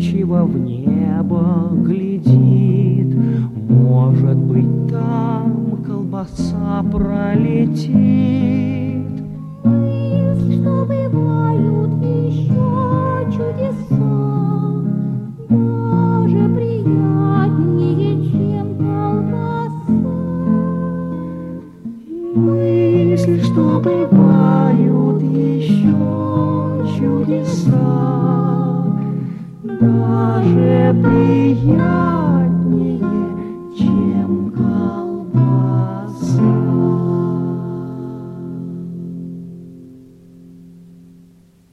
задумчиво в небо глядит. Может быть, там колбаса пролетит. Мысль, что бывают еще чудеса, даже приятнее, чем колбаса. Мысль, что бывают еще чудеса, даже приятнее,